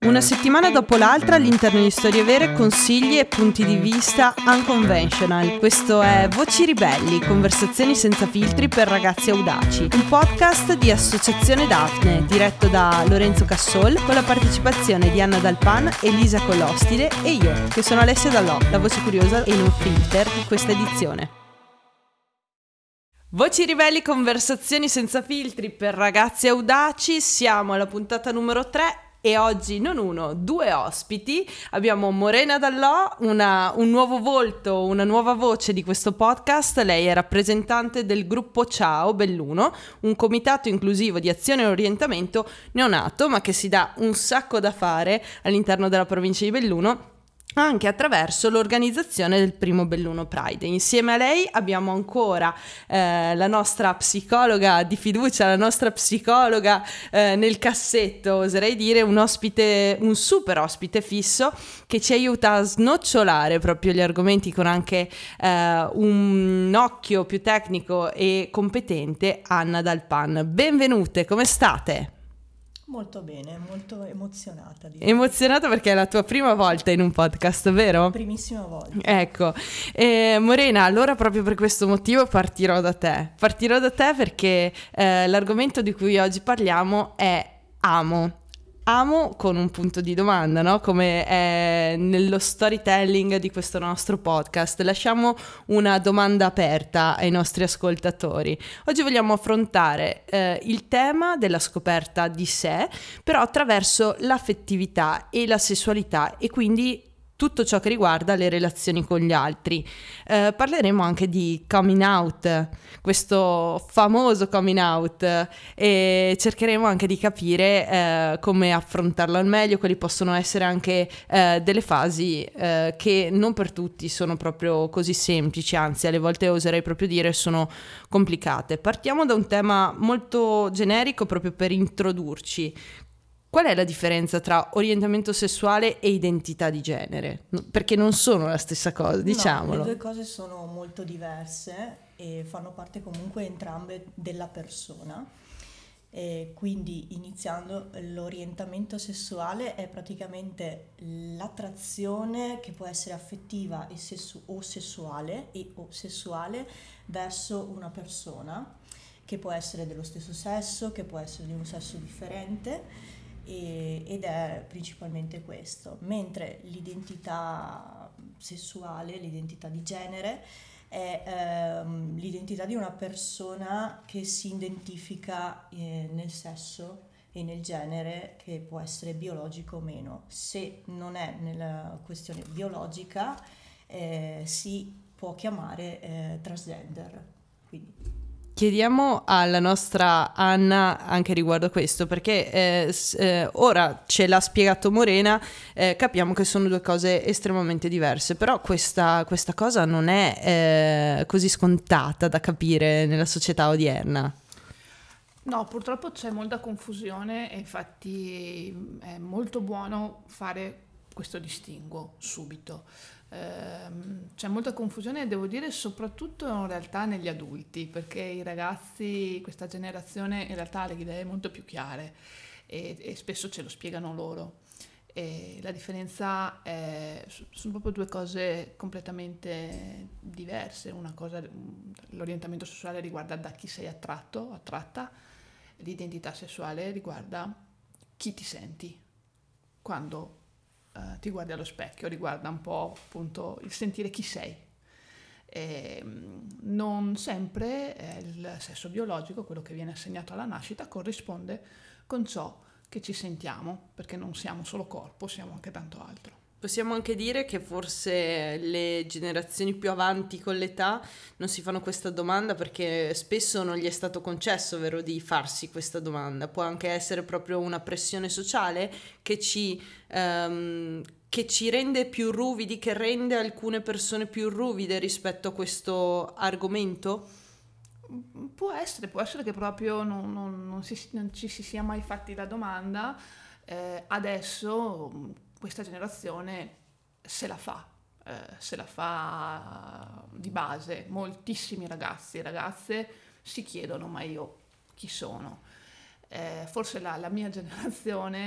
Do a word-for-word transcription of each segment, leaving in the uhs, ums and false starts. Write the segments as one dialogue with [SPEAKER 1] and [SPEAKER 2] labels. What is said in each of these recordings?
[SPEAKER 1] Una settimana dopo l'altra all'interno di storie vere, consigli e punti di vista unconventional. Questo è Voci Ribelli, conversazioni senza filtri per ragazzi audaci, un podcast di Associazione Daphne, diretto da Lorenzo Cassol, con la partecipazione di Anna Dal Pan, Elisa Collostide e io, che sono Alessia Dallò, la voce curiosa e non filter di questa edizione. Voci Ribelli, conversazioni senza filtri per ragazzi audaci, siamo alla puntata numero tre. E oggi non uno, due ospiti. Abbiamo Morena Dallò, una, un nuovo volto, una nuova voce di questo podcast. Lei è rappresentante del gruppo Ciao Belluno, un comitato inclusivo di azione e orientamento neonato, ma che si dà un sacco da fare all'interno della provincia di Belluno, anche attraverso l'organizzazione del primo Belluno Pride. Insieme a lei abbiamo ancora eh, la nostra psicologa di fiducia, la nostra psicologa eh, nel cassetto, oserei dire, un ospite, un super ospite fisso che ci aiuta a snocciolare proprio gli argomenti con anche eh, un occhio più tecnico e competente, Anna Dal Pan. Benvenute, come state?
[SPEAKER 2] Molto bene, molto emozionata. Direi.
[SPEAKER 1] Emozionata perché è la tua prima volta in un podcast, vero?
[SPEAKER 2] Primissima volta.
[SPEAKER 1] Ecco, eh, Morena, allora proprio per questo motivo partirò da te. Partirò da te perché eh, l'argomento di cui oggi parliamo è amo. Amo con un punto di domanda, no? Come è nello storytelling di questo nostro podcast. Lasciamo una domanda aperta ai nostri ascoltatori. Oggi vogliamo affrontare eh, il tema della scoperta di sé, però attraverso l'affettività e la sessualità e quindi tutto ciò che riguarda le relazioni con gli altri. Eh, parleremo anche di coming out, questo famoso coming out, e cercheremo anche di capire eh, come affrontarlo al meglio, quali possono essere anche eh, delle fasi eh, che non per tutti sono proprio così semplici, anzi alle volte oserei proprio dire sono complicate. Partiamo da un tema molto generico proprio per introdurci. Qual è la differenza tra orientamento sessuale e identità di genere? Perché non sono la stessa cosa, diciamolo.
[SPEAKER 2] No, le due cose sono molto diverse e fanno parte comunque entrambe della persona. E quindi iniziando, l'orientamento sessuale è praticamente l'attrazione che può essere affettiva e sessu- o sessuale e o sessuale verso una persona che può essere dello stesso sesso, che può essere di un sesso differente. E, ed è principalmente questo, mentre l'identità sessuale, l'identità di genere è ehm, l'identità di una persona che si identifica eh, nel sesso e nel genere, che può essere biologico o meno. Se non è nella questione biologica eh, si può chiamare eh, transgender. Quindi.
[SPEAKER 1] Chiediamo alla nostra Anna anche riguardo a questo, perché eh, eh, ora ce l'ha spiegato Morena, eh, capiamo che sono due cose estremamente diverse, però questa, questa cosa non è eh, così scontata da capire nella società odierna.
[SPEAKER 3] No, purtroppo c'è molta confusione e infatti è molto buono fare questo distinguo subito. C'è molta confusione, devo dire, soprattutto in realtà negli adulti, perché i ragazzi, questa generazione in realtà ha le idee molto più chiare e, e spesso ce lo spiegano loro. E la differenza è, sono proprio due cose completamente diverse. Una cosa, l'orientamento sessuale riguarda da chi sei attratto, attratta, l'identità sessuale riguarda chi ti senti quando Uh, ti guardi allo specchio, riguarda un po' appunto il sentire chi sei. E, non sempre eh, il sesso biologico, quello che viene assegnato alla nascita, corrisponde con ciò che ci sentiamo, perché non siamo solo corpo, siamo anche tanto altro.
[SPEAKER 1] Possiamo anche dire che forse le generazioni più avanti con l'età non si fanno questa domanda perché spesso non gli è stato concesso, vero, di farsi questa domanda. Può anche essere proprio una pressione sociale che ci, um, che ci rende più ruvidi, che rende alcune persone più ruvide rispetto a questo argomento?
[SPEAKER 3] Può essere, può essere che proprio non, non, non, si, non ci si sia mai fatti la domanda. Eh, adesso questa generazione se la fa, eh, se la fa di base. Moltissimi ragazzi e ragazze si chiedono: ma io chi sono? Eh, forse la, la mia generazione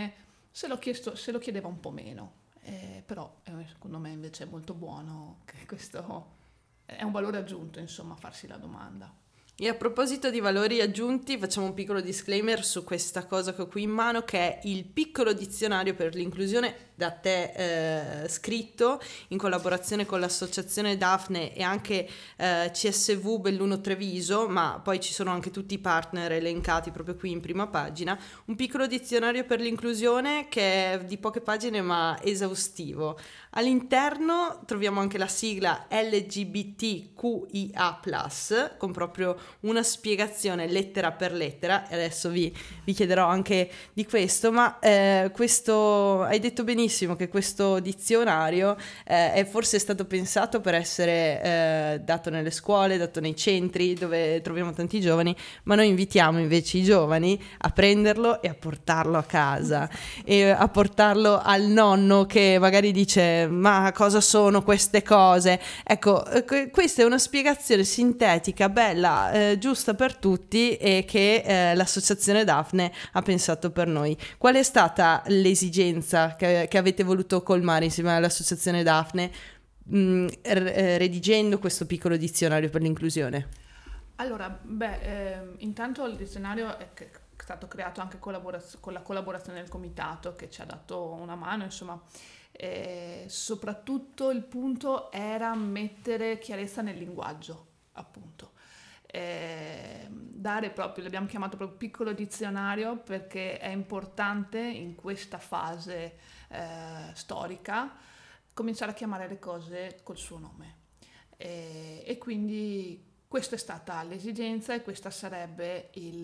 [SPEAKER 3] se lo, chiesto, se lo chiedeva un po' meno, eh, però eh, secondo me invece è molto buono, che questo è un valore aggiunto, insomma, farsi la domanda.
[SPEAKER 1] E a proposito di valori aggiunti, facciamo un piccolo disclaimer su questa cosa che ho qui in mano, che è il piccolo dizionario per l'inclusione da te eh, scritto in collaborazione con l'associazione Daphne e anche eh, C S V Belluno Treviso, ma poi ci sono anche tutti i partner elencati proprio qui in prima pagina. Un piccolo dizionario per l'inclusione che è di poche pagine ma esaustivo. All'interno troviamo anche la sigla L G B T Q I A plus, con proprio una spiegazione lettera per lettera, e adesso vi, vi chiederò anche di questo, ma eh, questo hai detto benissimo che questo dizionario eh, è forse stato pensato per essere eh, dato nelle scuole, dato nei centri dove troviamo tanti giovani, ma noi invitiamo invece i giovani a prenderlo e a portarlo a casa e a portarlo al nonno che magari dice ma cosa sono queste cose? Ecco, eh, questa è una spiegazione sintetica, bella, eh, giusta per tutti e che eh, l'associazione Daphne ha pensato per noi. Qual è stata l'esigenza che, che avete voluto colmare insieme all'associazione Daphne mh, r- redigendo questo piccolo dizionario per l'inclusione?
[SPEAKER 3] Allora, beh, eh, intanto il dizionario è che- è stato creato anche collaboraz- con la collaborazione del comitato che ci ha dato una mano, insomma. Eh, soprattutto il punto era mettere chiarezza nel linguaggio, appunto. Eh, dare proprio, l'abbiamo chiamato proprio piccolo dizionario perché è importante in questa fase eh, storica cominciare a chiamare le cose col suo nome. Eh, e quindi questa è stata l'esigenza e questa sarebbe il,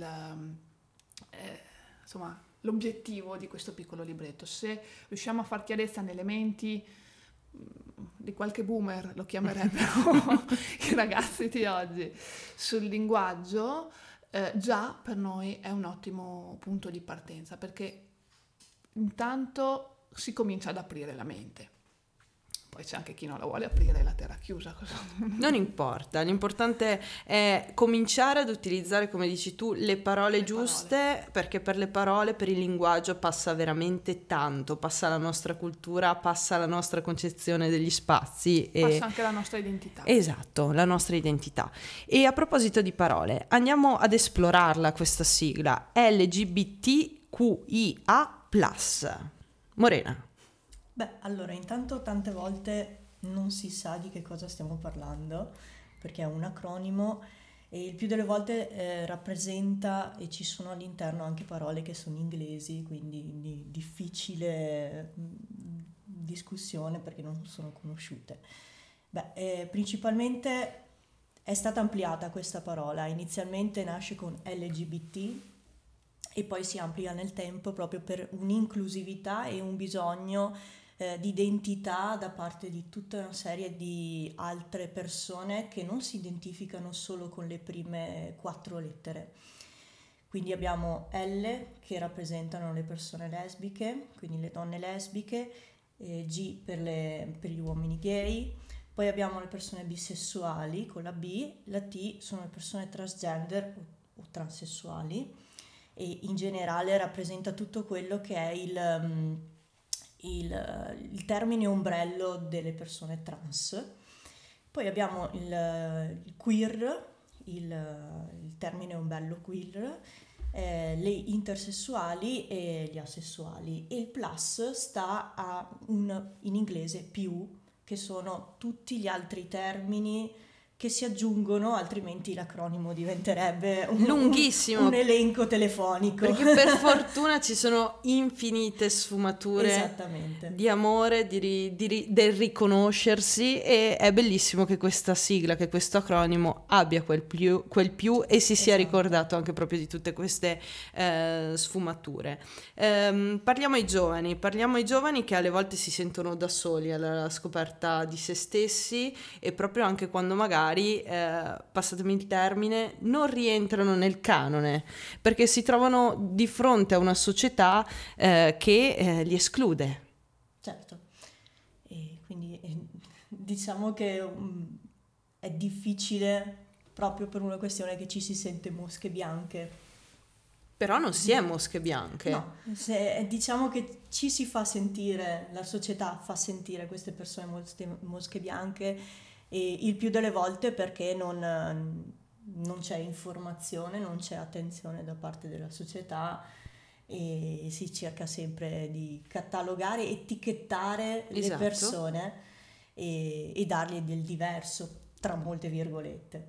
[SPEAKER 3] eh, insomma, l'obiettivo di questo piccolo libretto. Se riusciamo a far chiarezza nelle menti di qualche boomer, lo chiamerebbero i ragazzi di oggi, sul linguaggio, eh, già per noi è un ottimo punto di partenza, perché intanto si comincia ad aprire la mente. Poi c'è anche chi non la vuole aprire, la terra chiusa. Cosa...
[SPEAKER 1] Non importa, l'importante è cominciare ad utilizzare, come dici tu, le parole
[SPEAKER 3] Le
[SPEAKER 1] giuste,
[SPEAKER 3] parole.
[SPEAKER 1] perché per le parole, per il linguaggio passa veramente tanto, passa la nostra cultura, passa la nostra concezione degli spazi. E...
[SPEAKER 3] passa anche la nostra identità.
[SPEAKER 1] Esatto, la nostra identità. E a proposito di parole, andiamo ad esplorarla questa sigla, L G B T Q I A plus. Morena.
[SPEAKER 2] Beh, allora, intanto tante volte non si sa di che cosa stiamo parlando, perché è un acronimo e il più delle volte eh, rappresenta e ci sono all'interno anche parole che sono inglesi, quindi di difficile mh, discussione perché non sono conosciute. Beh, eh, principalmente è stata ampliata questa parola, inizialmente nasce con L G B T e poi si amplia nel tempo proprio per un'inclusività e un bisogno Eh, di identità da parte di tutta una serie di altre persone che non si identificano solo con le prime quattro lettere. Quindi abbiamo L che rappresentano le persone lesbiche, quindi le donne lesbiche, eh, G per, le, per gli uomini gay, poi abbiamo le persone bisessuali con la B, la T sono le persone transgender o, o transessuali e in generale rappresenta tutto quello che è il... Um, Il, il termine ombrello delle persone trans. Poi abbiamo il, il queer, il, il termine ombrello queer, eh, le intersessuali e gli asessuali. E il plus sta a un, in inglese più, che sono tutti gli altri termini che si aggiungono, altrimenti l'acronimo diventerebbe un,
[SPEAKER 1] lunghissimo,
[SPEAKER 2] un, un elenco telefonico.
[SPEAKER 1] Perché per fortuna ci sono infinite sfumature di amore, di, ri, di ri, del riconoscersi e è bellissimo che questa sigla, che questo acronimo abbia quel più, quel più e si sia
[SPEAKER 2] esatto.
[SPEAKER 1] ricordato anche proprio di tutte queste eh, sfumature. Ehm, parliamo ai giovani, parliamo ai giovani che alle volte si sentono da soli alla scoperta di se stessi e proprio anche quando magari Eh, passatemi il termine, non rientrano nel canone perché si trovano di fronte a una società eh, che eh, li esclude.
[SPEAKER 2] Certo, e quindi eh, diciamo che um, è difficile proprio per una questione che ci si sente mosche bianche.
[SPEAKER 1] Però non si è mosche bianche.
[SPEAKER 2] No, se, diciamo che ci si fa sentire, la società fa sentire queste persone mosche, mosche bianche, e il più delle volte perché non, non c'è informazione, non c'è attenzione da parte della società, e si cerca sempre di catalogare, etichettare
[SPEAKER 1] Esatto.
[SPEAKER 2] le persone e, e dargli del diverso, tra molte virgolette.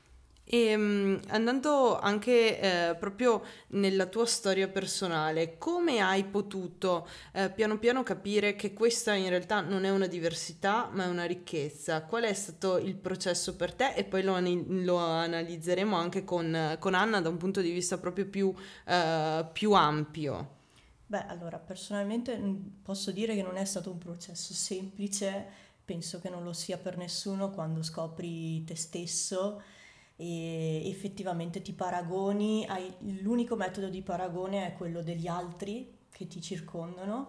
[SPEAKER 1] E mh, andando anche eh, proprio nella tua storia personale, come hai potuto eh, piano piano capire che questa in realtà non è una diversità ma è una ricchezza? Qual è stato il processo per te? E poi lo, ani- lo analizzeremo anche con, con Anna da un punto di vista proprio più, eh, più ampio.
[SPEAKER 2] Beh, allora, personalmente mh, posso dire che non è stato un processo semplice, penso che non lo sia per nessuno quando scopri te stesso e effettivamente ti paragoni, hai- l'unico metodo di paragone è quello degli altri che ti circondano,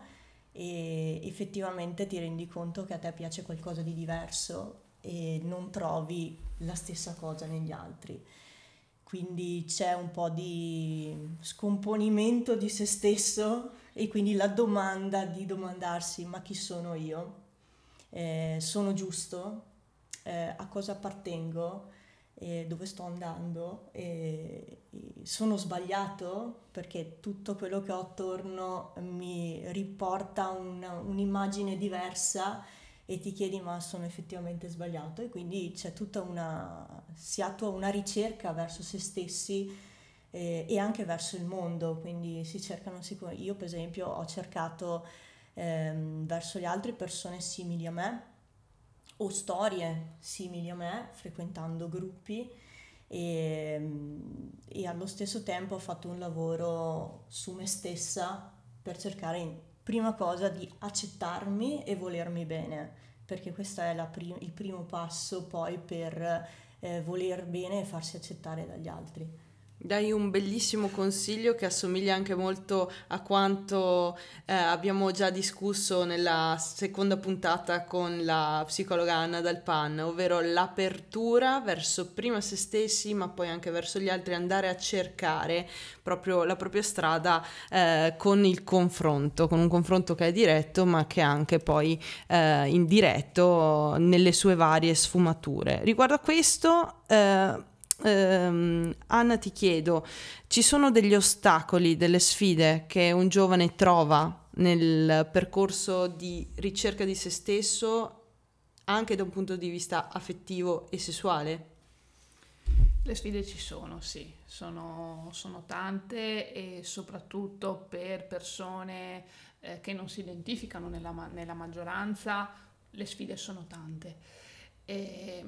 [SPEAKER 2] e effettivamente ti rendi conto che a te piace qualcosa di diverso e non trovi la stessa cosa negli altri. Quindi c'è un po' di scomponimento di se stesso, e quindi la domanda di domandarsi: ma chi sono io? Eh, sono giusto? Eh, a cosa appartengo? Eh, dove sto andando? Eh, sono sbagliato? Perché tutto quello che ho attorno mi riporta una- un'immagine diversa, e ti chiedi: ma sono effettivamente sbagliato? E quindi c'è tutta una, si attua una ricerca verso se stessi, eh, e anche verso il mondo, quindi si cercano sicur- io per esempio ho cercato ehm, verso le altre persone simili a me o storie simili a me, frequentando gruppi, e, e allo stesso tempo ho fatto un lavoro su me stessa per cercare in prima cosa di accettarmi e volermi bene, perché questo è la pri- il primo passo poi per eh, voler bene e farsi accettare dagli altri.
[SPEAKER 1] Dai un bellissimo consiglio che assomiglia anche molto a quanto eh, abbiamo già discusso nella seconda puntata con la psicologa Anna Dalpan, ovvero l'apertura verso prima se stessi, ma poi anche verso gli altri, andare a cercare proprio la propria strada eh, con il confronto, con un confronto che è diretto, ma che è anche poi eh, indiretto nelle sue varie sfumature. Riguardo a questo, eh, Ehm, Anna, ti chiedo, ci sono degli ostacoli, delle sfide che un giovane trova nel percorso di ricerca di se stesso, anche da un punto di vista affettivo e sessuale?
[SPEAKER 3] Le sfide ci sono, sì, sono, sono tante, e soprattutto per persone eh, che non si identificano nella, ma- nella maggioranza, le sfide sono tante. E,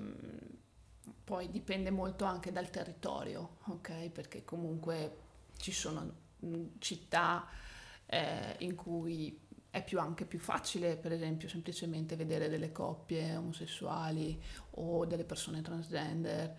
[SPEAKER 3] poi dipende molto anche dal territorio, ok? Perché comunque ci sono mh, città eh, in cui è più anche più facile, per esempio, semplicemente vedere delle coppie omosessuali o delle persone transgender,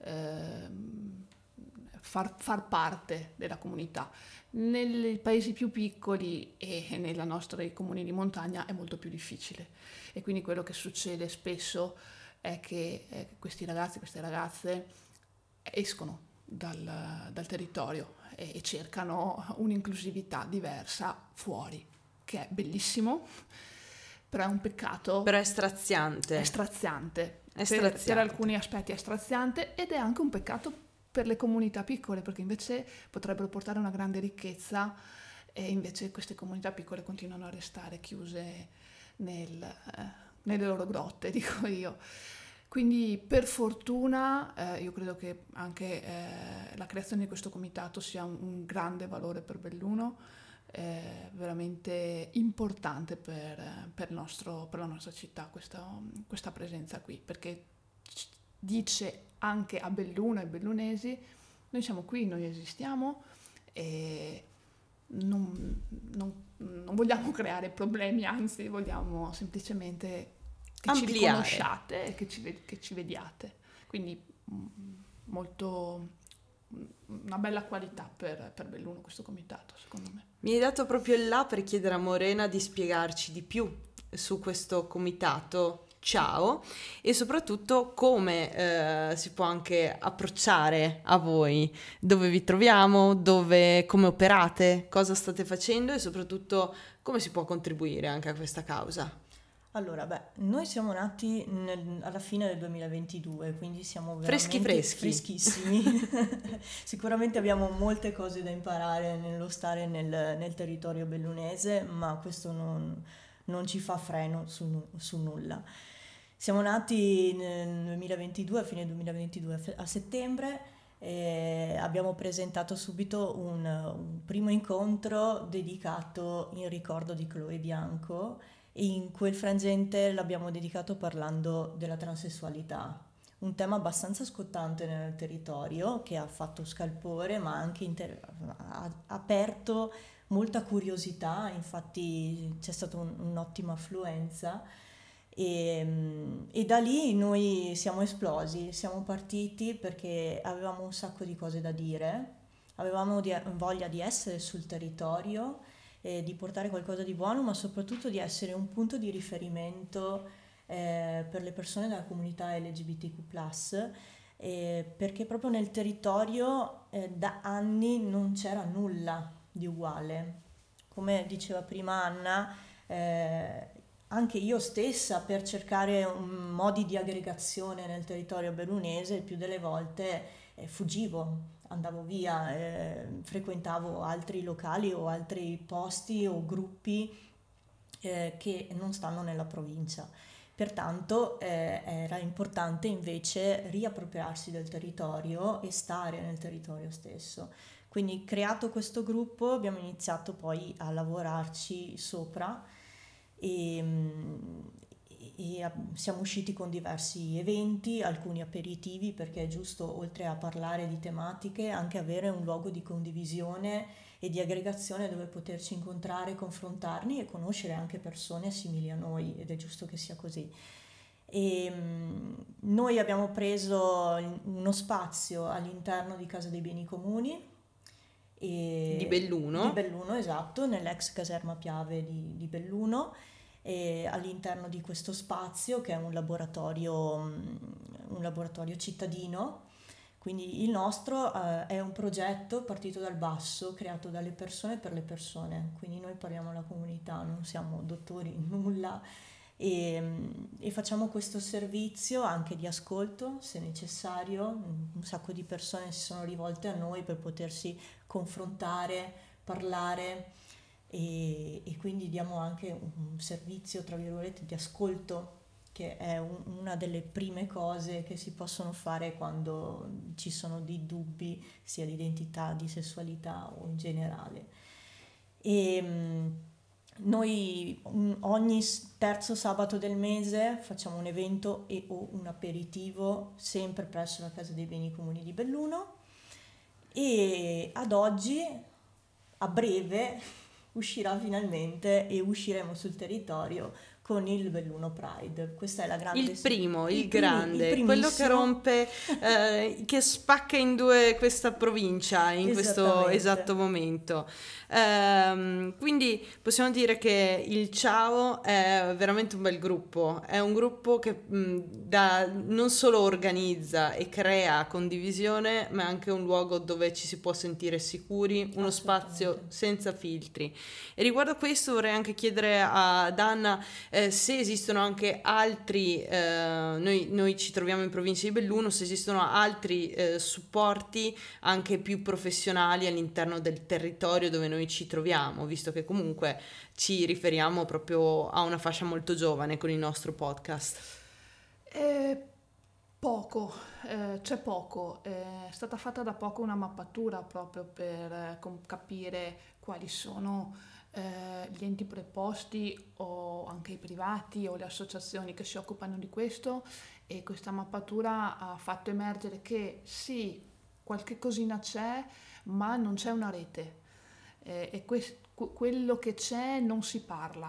[SPEAKER 3] ehm, far, far parte della comunità. Nei paesi più piccoli e nei nostri comuni di montagna è molto più difficile, e quindi quello che succede spesso è che eh, questi ragazzi, queste ragazze escono dal, dal territorio e, e cercano un'inclusività diversa fuori, che è bellissimo, però è un peccato.
[SPEAKER 1] Però è straziante.
[SPEAKER 3] È straziante.
[SPEAKER 1] È
[SPEAKER 3] Per,
[SPEAKER 1] straziante.
[SPEAKER 3] per alcuni aspetti è straziante, ed è anche un peccato per le comunità piccole, perché invece potrebbero portare una grande ricchezza, e invece queste comunità piccole continuano a restare chiuse nel, eh, nelle loro grotte, dico io. Quindi per fortuna eh, io credo che anche eh, la creazione di questo comitato sia un, un grande valore per Belluno, eh, veramente importante per, per, il nostro, per la nostra città, questa, questa presenza qui, perché dice anche a Belluno e ai bellunesi: noi siamo qui, noi esistiamo, e non, non, non vogliamo creare problemi, anzi vogliamo semplicemente che
[SPEAKER 1] Ampliare.
[SPEAKER 3] ci riconosciate e che ci, che ci vediate. Quindi mh, molto, una bella qualità per, per Belluno questo comitato, secondo me.
[SPEAKER 1] Mi hai dato proprio il là per chiedere a Morena di spiegarci di più su questo comitato. ciao, e soprattutto come eh, si può anche approcciare a voi, dove vi troviamo, dove, come operate, cosa state facendo e soprattutto come si può contribuire anche a questa causa.
[SPEAKER 2] Allora, beh, noi siamo nati nel- alla fine del duemilaventidue, quindi siamo
[SPEAKER 1] Freschi
[SPEAKER 2] veramente
[SPEAKER 1] freschi.
[SPEAKER 2] freschissimi. Sicuramente abbiamo molte cose da imparare nello stare nel, nel territorio bellunese, ma questo non, non ci fa freno su, nu- su nulla. Siamo nati nel duemilaventidue, a fine duemilaventidue, a fe- a settembre, e abbiamo presentato subito un, un primo incontro dedicato in ricordo di Chloe Bianco, e in quel frangente l'abbiamo dedicato parlando della transessualità, un tema abbastanza scottante nel territorio che ha fatto scalpore ma anche inter- ha aperto molta curiosità, infatti c'è stata un- un'ottima affluenza e, e da lì noi siamo esplosi, siamo partiti perché avevamo un sacco di cose da dire, avevamo di- voglia di essere sul territorio e di portare qualcosa di buono, ma soprattutto di essere un punto di riferimento eh, per le persone della comunità L G B T Q plus, eh, perché proprio nel territorio eh, da anni non c'era nulla di uguale. Come diceva prima Anna, eh, anche io stessa per cercare un- modi di aggregazione nel territorio bellunese, il più delle volte eh, fuggivo, andavo via, eh, frequentavo altri locali o altri posti o gruppi eh, che non stanno nella provincia. Pertanto eh, era importante invece riappropriarsi del territorio e stare nel territorio stesso. Quindi creato questo gruppo abbiamo iniziato poi a lavorarci sopra e, mm, e siamo usciti con diversi eventi, alcuni aperitivi, perché è giusto, oltre a parlare di tematiche, anche avere un luogo di condivisione e di aggregazione dove poterci incontrare, confrontarni e conoscere anche persone simili a noi, ed è giusto che sia così. E, mh, noi abbiamo preso uno spazio all'interno di Casa dei Beni Comuni e-
[SPEAKER 1] Di Belluno.
[SPEAKER 2] di Belluno, esatto, nell'ex caserma Piave di, di Belluno, e all'interno di questo spazio che è un laboratorio, mh, un laboratorio cittadino. Quindi il nostro eh, è un progetto partito dal basso, creato dalle persone per le persone, quindi noi parliamo alla comunità, non siamo dottori in nulla e, e facciamo questo servizio anche di ascolto se necessario. Un sacco di persone si sono rivolte a noi per potersi confrontare, parlare e, e quindi diamo anche un servizio, tra virgolette, di ascolto, che è un- una delle prime cose che si possono fare quando ci sono dei dubbi sia di identità, di sessualità o in generale. E mm, noi mm, ogni s- terzo sabato del mese facciamo un evento e o un aperitivo sempre presso la Casa dei Beni Comuni di Belluno e ad oggi, a breve, uscirà finalmente e usciremo sul territorio con il Belluno Pride. Questa è la grande...
[SPEAKER 1] Il primo, il,
[SPEAKER 2] il primi-
[SPEAKER 1] grande,
[SPEAKER 2] il
[SPEAKER 1] quello che
[SPEAKER 2] primissimo.
[SPEAKER 1] rompe, eh, che spacca in due questa provincia in questo
[SPEAKER 2] Esattamente.
[SPEAKER 1] esatto momento. Ehm, quindi possiamo dire che il Ciao è veramente un bel gruppo, è un gruppo che mh, da- non solo organizza e crea condivisione, ma è anche un luogo dove ci si può sentire sicuri, uno spazio
[SPEAKER 2] Assolutamente.
[SPEAKER 1] senza filtri. E riguardo a questo vorrei anche chiedere ad Anna eh, se esistono anche altri, eh, noi, noi ci troviamo in provincia di Belluno, se esistono altri eh, supporti anche più professionali all'interno del territorio dove noi ci troviamo, visto che comunque ci riferiamo proprio a una fascia molto giovane con il nostro podcast.
[SPEAKER 3] Eh, Poco, eh, c'è poco. Eh, è stata fatta da poco una mappatura proprio per eh, com- capire quali sono eh, gli enti preposti o anche i privati o le associazioni che si occupano di questo, e questa mappatura ha fatto emergere che sì, qualche cosina c'è, ma non c'è una rete. Eh, e quest- que- quello che c'è non si parla.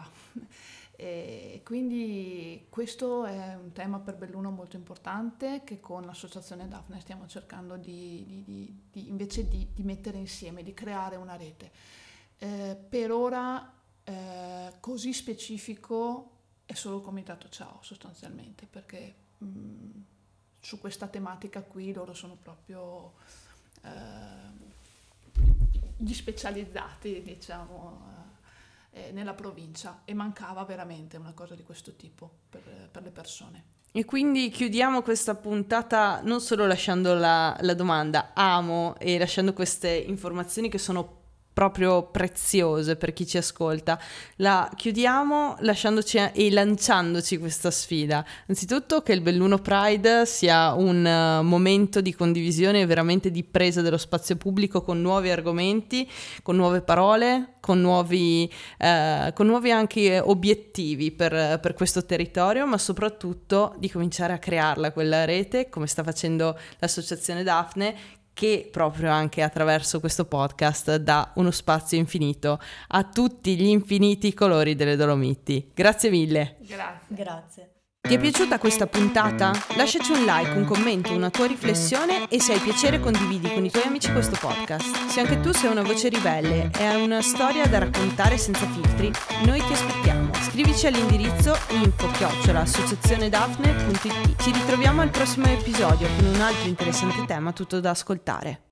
[SPEAKER 3] E quindi questo è un tema per Belluno molto importante che con l'associazione Daphne stiamo cercando di, di- di- di- invece di, di mettere insieme, di creare una rete. Eh, per ora eh, così specifico è solo il comitato Ciao sostanzialmente, perché mh, su questa tematica qui loro sono proprio eh, gli specializzati, diciamo, eh, nella provincia, e mancava veramente una cosa di questo tipo per, per le persone.
[SPEAKER 1] E quindi chiudiamo questa puntata non solo lasciando la, la domanda amo e lasciando queste informazioni che sono proprio preziose per chi ci ascolta, la chiudiamo lasciandoci e lanciandoci questa sfida. Anzitutto che il Belluno Pride sia un uh, momento di condivisione e veramente di presa dello spazio pubblico con nuovi argomenti, con nuove parole, con nuovi, uh, con nuovi anche obiettivi per, per questo territorio, ma soprattutto di cominciare a crearla quella rete, come sta facendo l'associazione Daphne, che proprio anche attraverso questo podcast dà uno spazio infinito a tutti gli infiniti colori delle Dolomiti. Grazie mille.
[SPEAKER 3] Grazie.
[SPEAKER 2] Grazie.
[SPEAKER 1] Ti è piaciuta questa puntata? Lasciaci un like, un commento, una tua riflessione e se hai piacere condividi con i tuoi amici questo podcast. Se anche tu sei una voce ribelle e hai una storia da raccontare senza filtri, noi ti aspettiamo. Scrivici all'indirizzo info chiocciola associazionedafne punto it. Ci ritroviamo al prossimo episodio con un altro interessante tema tutto da ascoltare.